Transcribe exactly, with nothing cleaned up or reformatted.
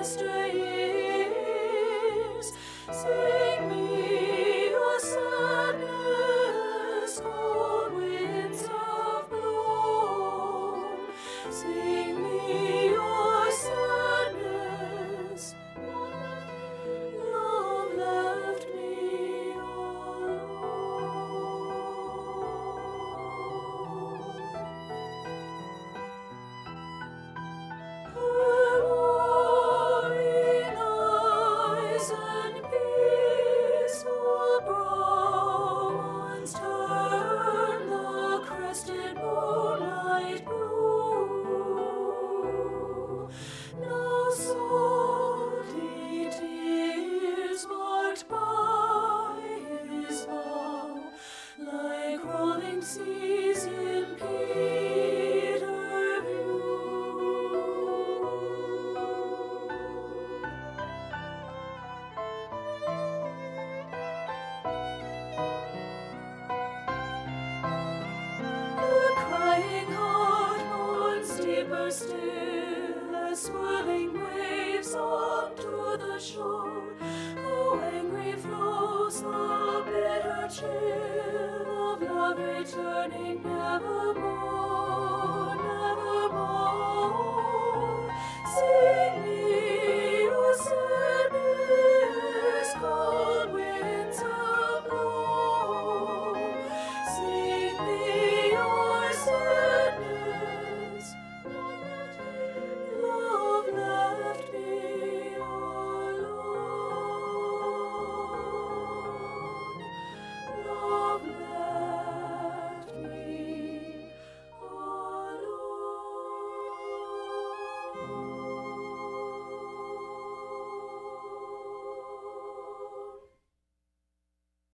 sister years. Sing me your sadness, cold winds have blown. Sing me your sadness, love left me alone. Roaring eyes and peaceful brow once turn the crested moonlight blue. Now salty tears marked by his vow, like rolling seas in Peter view. The crying heart mourns deeper still as swirling waves on to the shore. Oh, angry flows the bitter chill of love returning nevermore, nevermore.